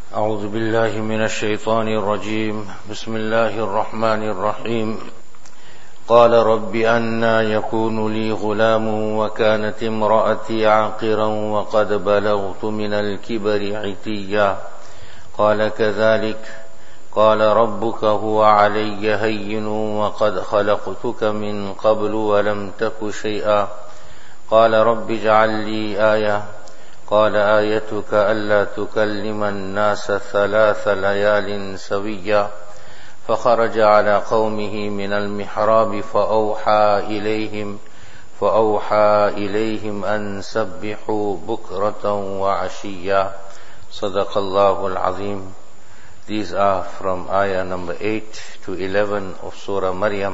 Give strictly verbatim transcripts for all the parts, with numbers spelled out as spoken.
أعوذ بالله من الشيطان الرجيم بسم الله الرحمن الرحيم قال رب أنى يكون لي غلام وكانت امرأتي عاقرا وقد بلغت من الكبر عتيا قال كذلك قال ربك هو علي هين وقد خلقتك من قبل ولم تك شيئا قال رب اجعل لي آية قال آيتك ألا تكلم الناس ثلاث ليال سويا فخرج على قومه من المحراب فأوحى إليهم فأوحى إليهم أن سبحوا بكرة وعشيا صدق الله العظيم. These are from ayah number eight to eleven of Surah Maryam.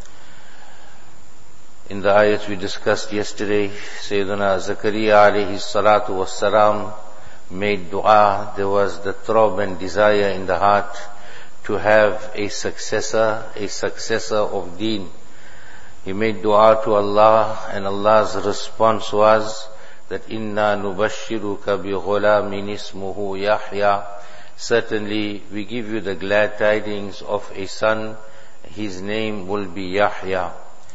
In the ayats we discussed yesterday, Sayyidina Zakaria alayhi salatu wassalam made dua. There was the throb and desire in the heart to have a successor, a successor of deen. He made dua to Allah, and Allah's response was that inna nubashiruka bi ghulamin ismuhu Yahya. Certainly we give you the glad tidings of a son, his name will be Yahya.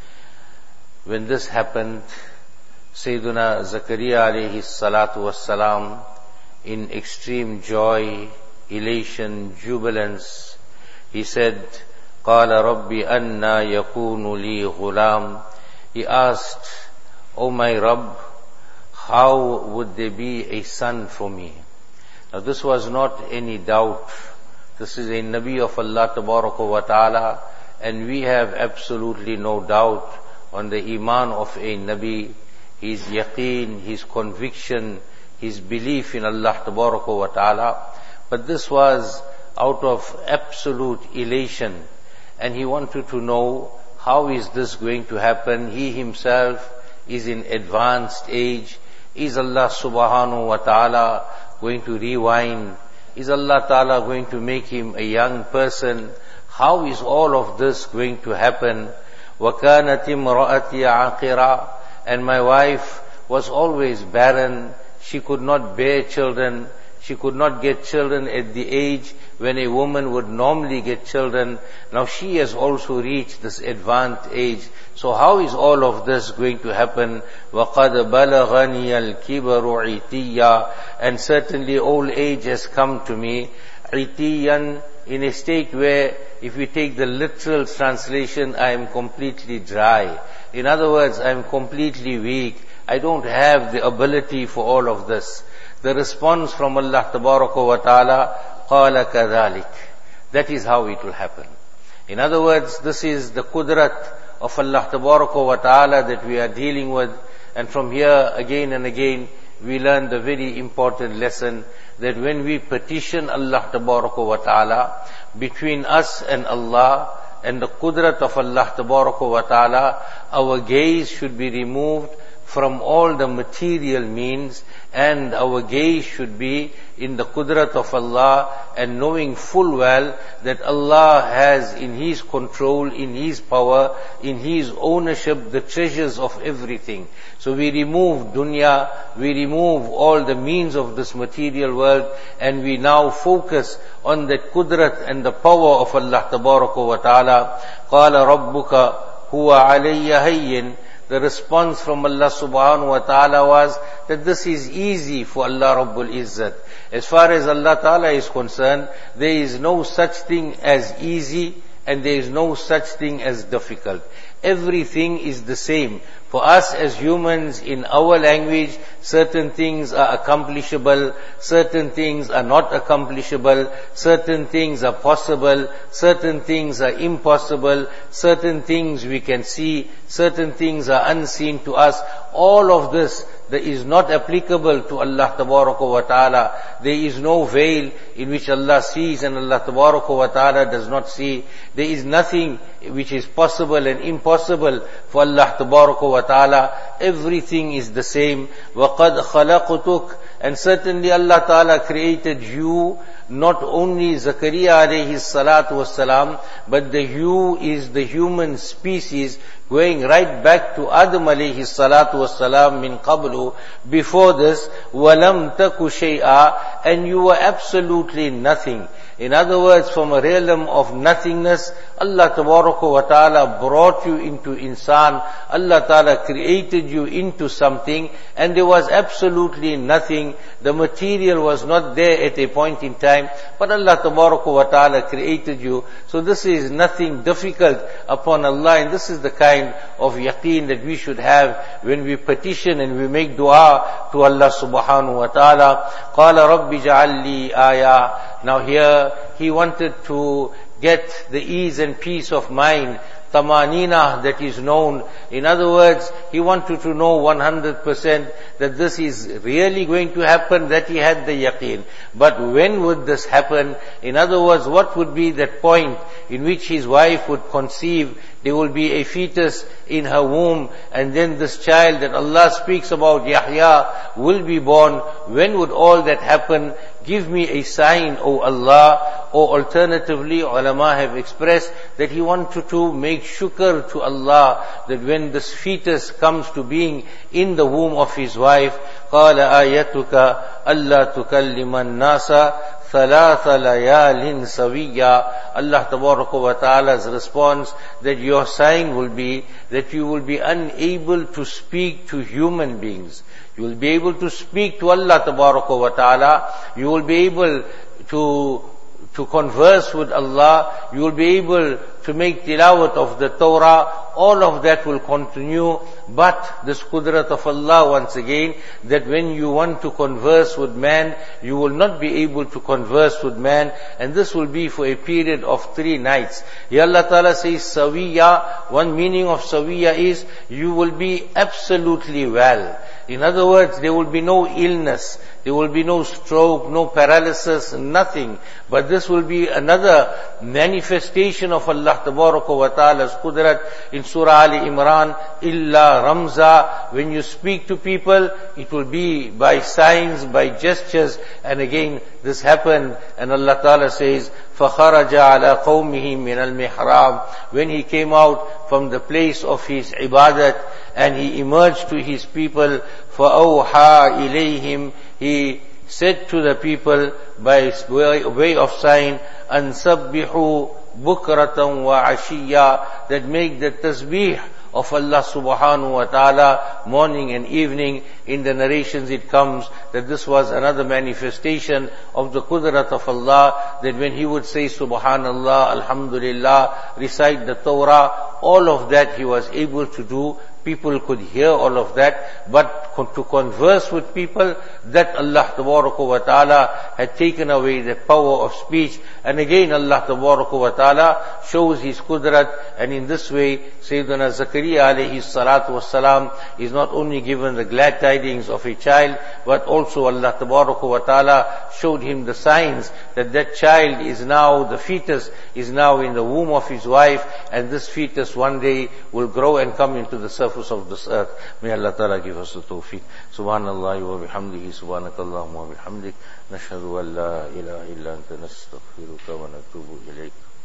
When this happened, Sayyiduna Zakaria alayhi salatu wassalam, in extreme joy, elation, jubilance, he said, قَالَ رَبِّ أَنَّا يَكُونُ لِي غُلَامٌ. He asked, O my Rabb, how would there be a son for me? Now this was not any doubt. This is a Nabi of Allah Tabaraka wa Ta'ala, and we have absolutely no doubt on the iman of a Nabi, his yaqeen, his conviction, his belief in Allah Tabaraka wa Ta'ala. But this was out of absolute elation, and he wanted to know, how is this going to happen? He himself is in advanced age. Is Allah Subhanahu wa Ta'ala going to rewind? Is Allah Ta'ala going to make him a young person? How is all of this going to happen? وَكَانَتِ امْرَأَتِي عَاقِرًا. And my wife was always barren. She could not bear children. She could not get children at the age when a woman would normally get children. Now she has also reached this advanced age. So how is all of this going to happen? وَقَدْ بَلَغَنِيَ الْكِبَرُ عِتِيًّا. And certainly old age has come to me. عِتِيًّا, in a state where, if we take the literal translation, I am completely dry. In other words, I am completely weak. I don't have the ability for all of this. The response from Allah Tabaraka wa Ta'ala, قَالَ كَذَلِكَ. That is how it will happen. In other words, this is the qudrat of Allah Tabaraka wa Ta'ala that we are dealing with. And from here, again and again, we learn the very important lesson that when we petition Allah Tabaraka wa Ta'ala, between us and Allah and the qudrat of Allah Tabaraka wa Ta'ala, our gaze should be removed from all the material means, and our gaze should be in the qudrat of Allah, and knowing full well that Allah has in His control, in His power, in His ownership, the treasures of everything. So we remove dunya, we remove all the means of this material world, and we now focus on the qudrat and the power of Allah Tabaraka wa Ta'ala. قَالَ رَبُّكَ هُوَ عَلَيَّ هَيِّنٌ. The response from Allah Subhanahu wa Ta'ala was that this is easy for Allah Rabbul Izzat. As far as Allah Ta'ala is concerned, there is no such thing as easy, and there is no such thing as difficult. Everything is the same. For us as humans, in our language, certain things are accomplishable, certain things are not accomplishable, certain things are possible, certain things are impossible, certain things we can see, certain things are unseen to us. All of this that is not applicable to Allah Tabaraka wa Ta'ala. There is no veil in which Allah sees and Allah Tabaraka wa Ta'ala does not see. There is nothing which is possible and impossible for Allah Tabaraka wa Ta'ala. Everything is the same. وَقَدْ خَلَقْتُكَ. And certainly Allah Ta'ala created you, not only Zakaria alayhi salatu wassalam, but the you is the human species going right back to Adam alayhi salatu wassalam min qablu, before this, walam taku shay'a, and you were absolutely nothing. In other words, from a realm of nothingness, Allah tabaraka wa ta'ala brought you into insan, Allah ta'ala created you into something, and there was absolutely nothing. The material was not there at a point in time, but Allah tabaraka wa ta'ala created you. So this is nothing difficult upon Allah, and this is the kind of yaqeen that we should have when we petition and we make dua to Allah subhanahu wa ta'ala. قَالَ رَبِّ جَعَلْ لِي آيَةً. Now here, he wanted to get the ease and peace of mind, tamanina, that is known. In other words, he wanted to know one hundred percent that this is really going to happen, that he had the yaqeen. But when would this happen? In other words, what would be that point in which his wife would conceive? There will be a fetus in her womb, and then this child that Allah speaks about, Yahya, will be born. When would all that happen? Give me a sign, O Allah. Or alternatively, ulama have expressed that he wanted to make shukr to Allah, that when this fetus comes to being in the womb of his wife, قَالَ آيَتُكَ أَلَّا تُكَلِّمَ النَّاسَ ثَلَاثَ لَيَالٍ سَوِيًّا. Allah Tabaraka wa Ta'ala's response, that your sign will be that you will be unable to speak to human beings. You will be able to speak to Allah Tabaraka wa Ta'ala. You will be able to to converse with Allah. You will be able to make tilawat of the Torah. All of that will continue. But this qudrat of Allah, once again, that when you want to converse with man, you will not be able to converse with man, and this will be for a period of three nights. Ya Allah Ta'ala says sawiya. One meaning of sawiya is you will be absolutely well. In other words, there will be no illness, there will be no stroke, no paralysis, nothing. But this will be another manifestation of Allah Tabaraka wa Ta'ala's qudrat. In Surah Ali Imran, illa ramza, when you speak to people, it will be by signs, by gestures. And again, this happened, and Allah Ta'ala says, فَخَرَجَ عَلَى قَوْمِهِ مِنَ الْمِحْرَابِ. When he came out from the place of his ibadat, and he emerged to his people, فَأَوْحَى إِلَيْهِمْ, he said to the people by way of sign, أَن سَبِّحُوا بُكْرَةً وَعَشِيًّا, that make the tasbih of Allah subhanahu wa ta'ala morning and evening. In the narrations it comes that this was another manifestation of the qudrat of Allah, that when he would say subhanallah, alhamdulillah, recite the Torah, all of that he was able to do. People could hear all of that, but to converse with people, that Allah Tabaraka wa Ta'ala had taken away the power of speech. And again Allah Tabaraka wa Ta'ala shows His qudrat, and in this way Sayyidina Zakaria alayhi salatu wassalam is not only given the glad tidings of a child, but also Allah Tabaraka wa Ta'ala showed him the signs that that child is now, the fetus is now in the womb of his wife, and this fetus one day will grow and come into the surface of this earth. May Allah Ta'ala give us the tawfiq. Subhanallah wa bihamdihi, subhanakallahumma wa bihamdik, nashhadu an la ilaha illa anta nastaghfiruka wa natubu ilayk.